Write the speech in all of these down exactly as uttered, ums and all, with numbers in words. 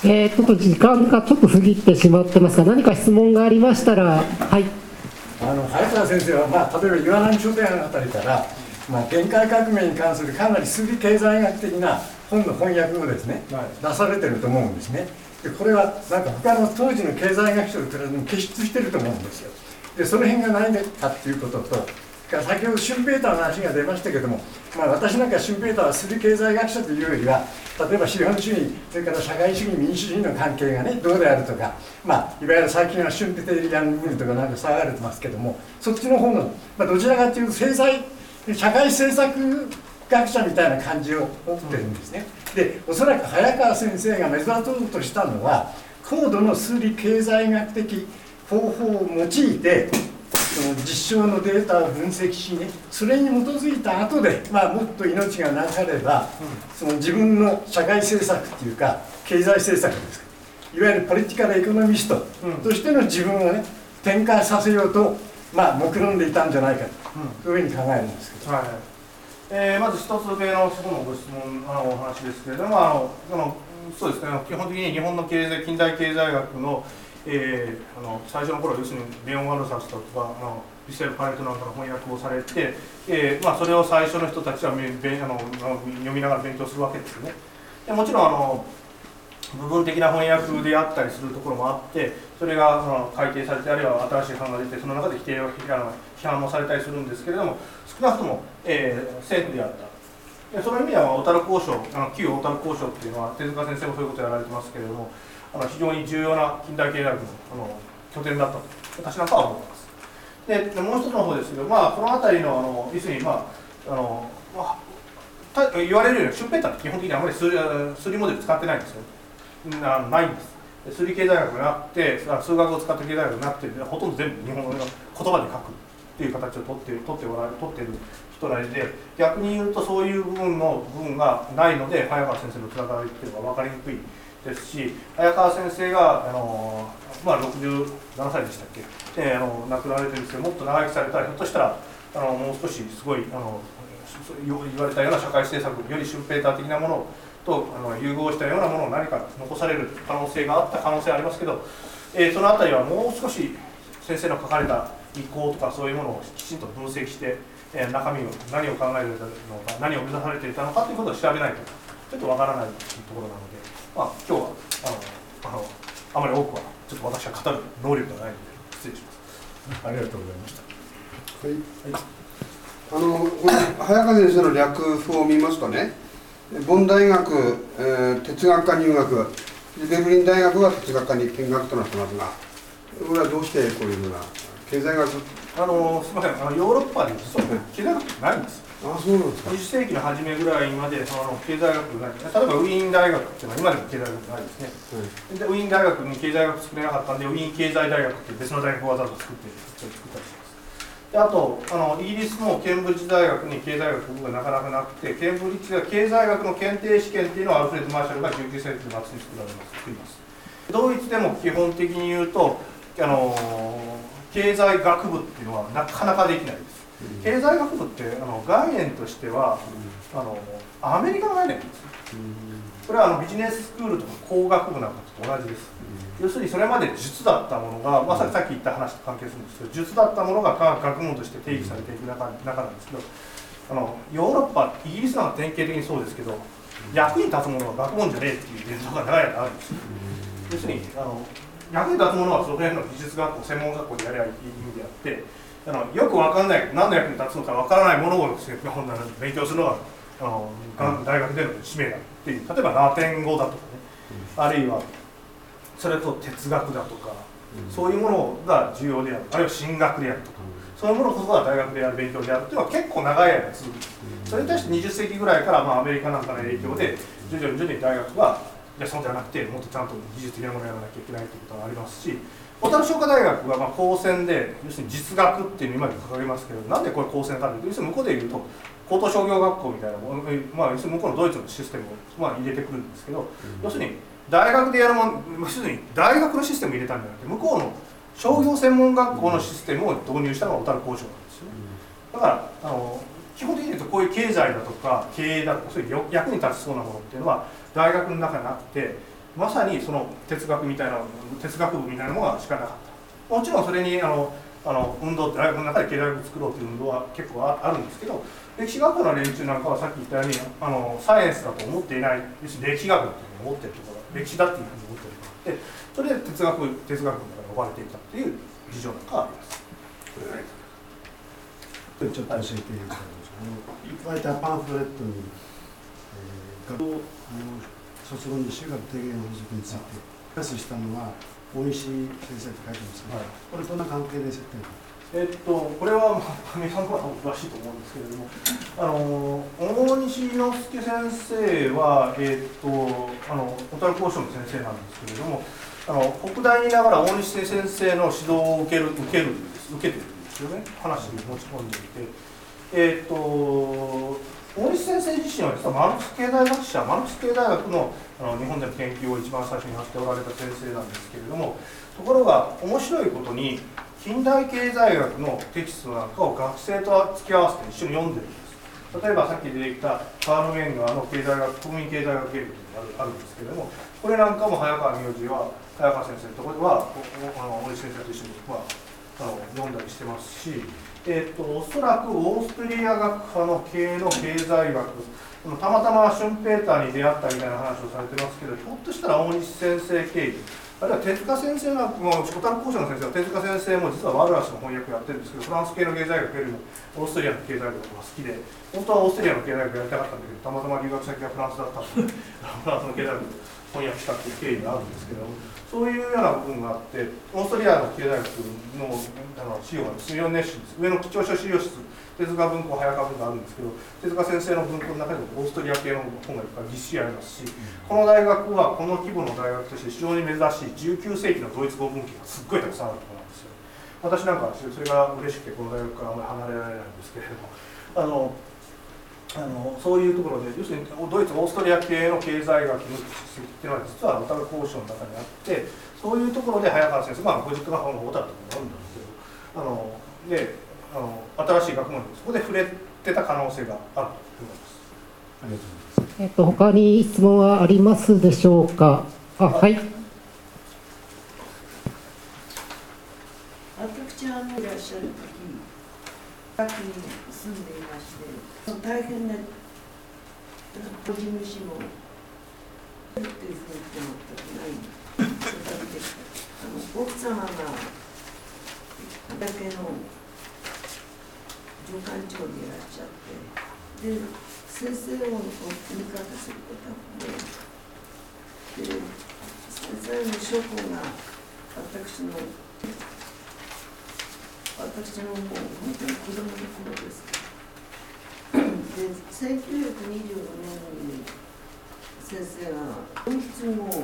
えー、ちょっと時間がちょっと過ぎてしまってますが、何か質問がありましたら。はい。 あの早川先生は、まあ、例えば岩波書店あたりから、まあ、限界革命に関するかなり数理経済学的な本の翻訳をですね、はい、出されてると思うんですね。でこれはなんか他の当時の経済学者と比べても傑出してると思うんですよ。でその辺が何かっていうことと、先ほどシュンペーターの話が出ましたけども、まあ、私なんかシュンペーターは数理経済学者というよりは、例えば資本主義、それから社会主義、民主主義の関係がね、どうであるとか、まあ、いわゆる最近はシュンペテリアンルールとかなんか騒がれてますけども、そっちの方の、まあ、どちらかというと政財、社会政策学者みたいな感じを持ってるんですね。で、おそらく早川先生が目指そうとしたのは、高度の数理経済学的方法を用いて、その実証のデータを分析しね、それに基づいた後で、まあ、もっと命が流れば、その自分の社会政策っていうか経済政策ですか、いわゆるポリティカルエコノミストとしての自分をね展開させようと、まあ、目論んでいたんじゃないかというふうに考えるんですけど、はい。 えー、まず一つ目のそこのご質問あのお話ですけれども、あのそのそうですね、基本的に日本の経済近代経済学のえー、あの最初の頃、要するにレオン・ワルサスとかあのビセル・パレットなんかの翻訳をされて、えーまあ、それを最初の人たちはべあの読みながら勉強するわけですよね。でもちろんあの部分的な翻訳であったりするところもあって、それがあの改訂されて、あるいは新しい版が出て、その中で否定を批判もされたりするんですけれども、少なくとも、えー、政府であった。でその意味では小樽交渉、あの旧小樽交渉っていうのは、手塚先生もそういうことをやられてますけれども、あの非常に重要な近代経済学のあの拠点だったと私なんかは思ってます。で、でもう一つの方ですけど、まあ、この辺りのあの要するに、まああのまあ、言われるようにシュンペーターって基本的にあまり数理、数理モデル使ってないんですよ。なないんです。数理経済学がなくて、数学を使った経済学がなくて、ほとんど全部日本語の言葉で書くっていう形を取って取っておられ取っている人らで、逆に言うとそういう部分の部分がないので、早川先生のつながりっていうのが分かりにくいですし、早川先生があの、まあ、ろくじゅうななさいでしたっけ、であの亡くなられてるんですけど、もっと長生きされたら、ひょっとしたらあのもう少しすごいあの言われたような社会政策、よりシュンペーター的なものとあの融合したようなものを何か残される可能性があった可能性はありますけど、えー、そのあたりはもう少し先生の書かれた意向とかそういうものをきちんと分析して、えー、中身を何を考えていたのか、何を目指されていたのかということを調べないとちょっとわからないところなので。まあ、今日はあのあのあまり多くはちょっと私は語る能力がないので失礼します。ありがとうございました。はい。 はい、あの早川先生の略譜を見ますとね、ボン大学、えー、哲学科入学、ベルリン大学は哲学科に見学となってますが、これはどうしてこういうような経済学？ あのすみません、あのヨーロッパで実は経済学ってないんです。 ああ、そうなんですか。 にじゅっせいきの初めぐらいまでその経済学がない。例えばウィーン大学っていうのは今でも経済学ないですね。うん、でウィーン大学に経済学作れなかったんで、ウィーン経済大学っていう別の大学をわざわざ作って作ったりします。であとあのイギリスもケンブリッジ大学に経済学部がなかなかなくて、ケンブリッジが経済学の検定試験っていうのをアルフレッド・マーシャルがじゅうきゅうせいきの末に作られます作ります。ドイツでも基本的に言うとあの経済学部っていうのはなかなかできないです。経済学部ってあの概念としては、うん、あのアメリカの概念です、うん、これはあのビジネススクールとか工学部なんかと同じです、うん、要するにそれまで術だったものが、まさにさっき言った話と関係するんですけど、術だったものが科学学問として定義されていく 中, 中なんですけど、あのヨーロッパ、イギリスなんか典型的にそうですけど、役に立つものは学問じゃねえっていう伝統が長い間あるんですよ。要するにあの役に立つものはその辺の技術学校、専門学校でやればいい意味であって、あのよく分かんない、何の役に立つのか分からないものを勉強するのがあの大学での使命だっていう、例えばラテン語だとかね、あるいはそれと哲学だとか、そういうものが重要である、あるいは神学であるとか、そういうものこそが大学でやる勉強であるっていうのは結構長い間続く。それに対してにじゅっせいきぐらいから、まあ、アメリカなんかの影響で徐々に徐々に大学がいやそうじゃなくて、もっとちゃんと技術的なものをやらなきゃいけないということがありますし、小樽商科大学はまあ高専で、要するに実学っていうのを今で掲げますけど、なんでこれ高専かというと、要するに向こうでいうと高等商業学校みたいなもの、まあ、要するに向こうのドイツのシステムをまあ入れてくるんですけど、うん、要するに大学でやるもの、要するに大学のシステムを入れたんじゃなくて、向こうの商業専門学校のシステムを導入したのが小樽工場なんですよね。だからあの基本的に言うとこういう経済だとか経営だとかそういう役に立ちそうなものっていうのは大学の中になくて、 まさにその哲学みたいな哲学部みたいなものがしかなかった。もちろんそれにあのあの運動って大学の中で経済学作ろうという運動は結構あるんですけど、歴史学部の連中なんかはさっき言ったようにあのサイエンスだと思っていない、要するに歴史学だと思っているところ、歴史だっていうふうに思っているところで、それで哲学部哲学部から呼ばれていたっていう事情なんかがあります。 ちょっと教えていただきます。いただいたパンフレットに、えー、学校卒論の修学提言法則についてプラスしたのは大西先生と書いてますが、はい、これどんな関係で設定か。 えっとこれはまあ上さんの方が詳しいと思うんですけれども、あの大西洋介先生はえっとあの小樽高尚の先生なんですけれども、あの北大にいながら大西先生の指導を受ける受けるんです受けてるんですよね、話に持ち込んでいて、えっと大西先生自身は実はマルクス経済学者、マルクス経済学のあの日本での研究を一番最初にやっておられた先生なんですけれども、ところが面白いことに近代経済学のテキストなんかを学生と付き合わせて一緒に読んでるんです。例えばさっき出てきたカール・メンガーの経済学国民経済学原理というのがあるんですけれども、これなんかも早川名字は早川先生のところではあの大西先生と一緒に、まあ、あの読んだりしてますし、えー、とおそらくオーストリア学派の系の経済学、たまたまシュンペーターに出会ったみたいな話をされてますけど、ひょっとしたら大西先生経由、あるいは手塚先生の、もう小樽高尚の先生は手塚先生も実はワルラスの翻訳をやってるんですけど、フランス系の経済学よりもオーストリアの経済学が好きで、本当はオーストリアの経済学やりたかったんだけど、たまたま留学先がフランスだったので、フランスの経済学翻訳したっていう経緯があるんですけど、そういうような部分があって、オーストリアの経済学のあの資料がスミオンネッシュです。上の貴重書資料室、手塚文庫、早川文庫があるんですけど、手塚先生の文庫の中でもオーストリア系の本がいっぱいぎっしりありますし、この大学はこの規模の大学として非常に珍しいじゅうきゅうせいきのドイツ語文献がすっごいたくさんあるところなんですよ。私なんかはそれが嬉しくてこの大学からあまり離れられないんですけれども、あのあのそういうところで、要するにドイツ、オーストリア系の経済学の知識っていうのは実は小樽高尚の中にあって、そういうところで早川先生、まあ、ご実家が小樽とかにあるんですけど、あのであの新しい学問にそこで触れてた可能性があると思います。ありがとうございます。 えっと他に質問はありますでしょうか。あ、はい。 私はあのいらっしゃる時、近くに住んでいまして、大変な個人主もっていうふうに思ったことない。あの奥様が畑の助官長でいらっしゃって、で先生を味方することで、で先生の書庫が私の私のもう本当に子供の頃ですけど、でせんきゅうひゃくにじゅうごねんに先生がドイツ語を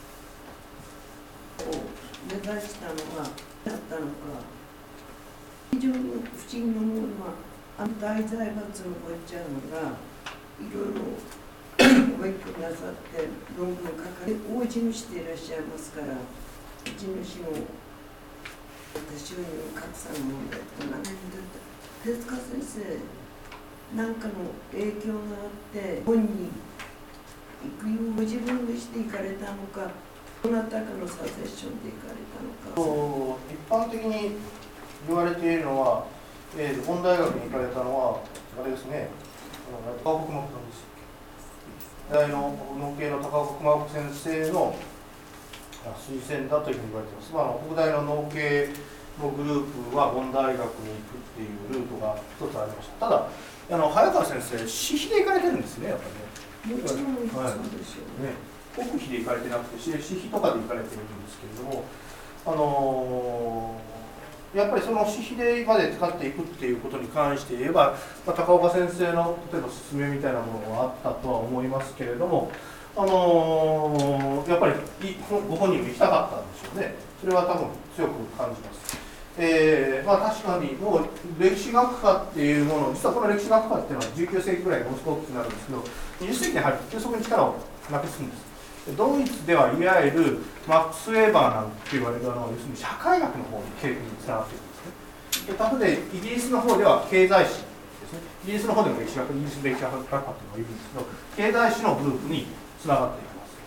目指したのがだったのか、非常に不思議に思うのは、あの大財閥のおっちゃんがいろいろお勉強なさって論文書かれ、大地主でいらっしゃいますから、地主も収入格差の問題とか何で手塚先生なんかの影響があって本に行くようご自分でして行かれたのか、どなたかのサジェッションで行かれたのか。 一般的に言われているのは、えー、本大学に行かれたのはあれですね、高岡熊本です。大の農系の高岡熊本先生の推薦だというふうに言われています。まあ、北大の農系のグループは本大学に行くっていうルートが一つありました。ただ、あの早川先生、私費で行かれてるんですね、やっぱりね。 もちろんそうですよね。 国費で行かれてなくて、私費とかで行かれてるんですけれども、あのー、やっぱりその私費でまで使っていくっていうことに関して言えば、まあ、高岡先生の例えば勧めみたいなものがあったとは思いますけれども、あのー、やっぱりご本人も行きたかったんでしょうね。それは多分強く感じます。えーまあ、確かにもう歴史学科っていうもの、実はこの歴史学科っていうのはじゅうきゅうせいきぐらいがものすごく大きくなるんですけど、にじゅっせいきに入ると急速に力をなくすんです。ドイツではいわゆるマックス・ウェーバーなんて言われるあの要するに社会学の方に経験につながっているんですね。で他方でイギリスの方では経済史ですね。イギリスの方でも歴史学、イギリス歴史学科っていうのがいるんですけど、経済史のグループにつながっていきます。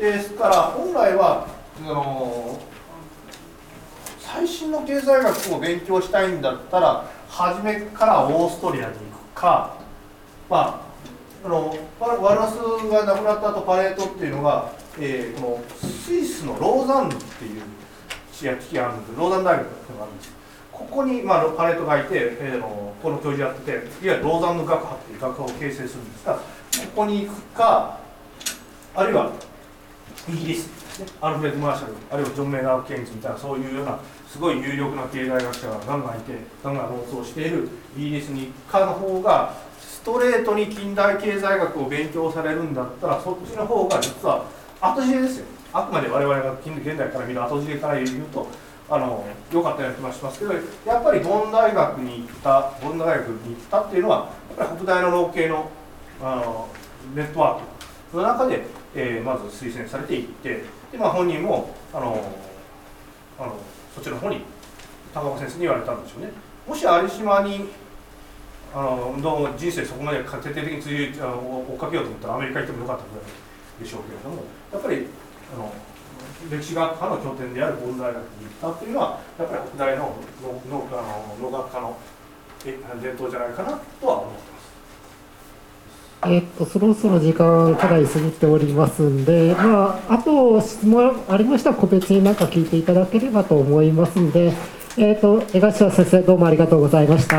ですから本来はあの最新の経済学を勉強したいんだったら初めからオーストリアに行くか、まあ、あのワラスが亡くなった後パレートっていうのが、えー、このスイスのローザンヌっていう地域があるんです。ローザン大学っていうのがあるんです。ここに、まあ、パレートがいて、えー、のこの教授やってて、いわゆるローザンヌ学派っていう学派を形成するんですが、ここに行くか、あるいはイギリスですね、アルフレッド・マーシャル、あるいはジョン・メイナード・ケインズみたいな、そういうようなすごい有力な経済学者がガンガンいて、ガンガン論争しているイギリスに行くかの方が、ストレートに近代経済学を勉強されるんだったら、そっちの方が実は後知れですよ。あくまで我々が近現代から見る後知れから言うと、あの良かったような気がしますけど、やっぱりボン大学に行ったボン大学に行ったっていうのはやっぱり北大の農系のあのネットワークの中で、えー、まず推薦されていって、で、まあ、本人もあのあのそっちの方に高岡先生に言われたんでしょうね。もし有島にあのどう人生そこまで徹底的に追い追っかけようと思ったらアメリカ行ってもよかったぐらいでしょうけれども、やっぱりあの歴史学科の拠点であるボン大学に行ったっていうのはやっぱり北大の農学科の伝統じゃないかなとは思ってます。 えっとそろそろ時間かなり過ぎておりますんで、まあ、あと質問ありましたら個別に何か聞いていただければと思いますんで、えっと江頭先生どうもありがとうございました。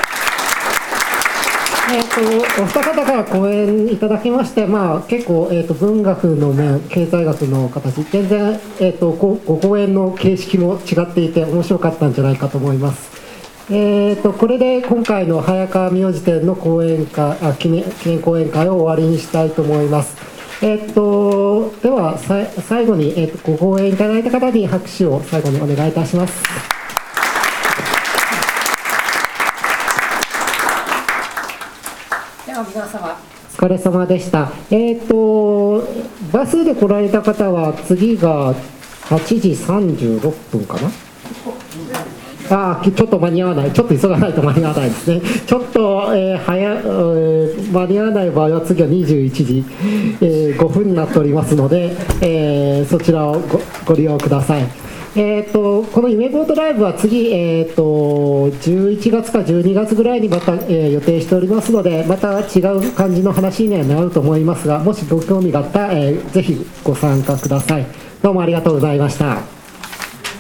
えー、とお二方から講演いただきまして、まあ、結構、えー、と文学の面、経済学の形、全然、えー、と ご, ご講演の形式も違っていて、面白かったんじゃないかと思います。えー、とこれで今回の早川明寺展の講演会あ記念、記念講演会を終わりにしたいと思います。えー、とでは、さ最後に、えー、とご講演いただいた方に拍手を最後にお願いいたします。 皆様お疲れ様でした。えっとバスで来られた方は次がはちじさんじゅうろっぷんかな。ああ、ちょっと間に合わない、ちょっと急がないと間に合わないですね。ちょっと、えー、早、えー、間に合わない場合は次はにじゅういちじ、えー、ごふんになっておりますので、えー、そちらを ご, ご利用ください。えー、とこの夢ボートライブは次、えー、とじゅういちがつかじゅうにがつぐらいにまた、えー、予定しておりますので、また違う感じの話にはなると思いますが、もしご興味があったら、えー、ぜひご参加ください。どうもありがとうございました。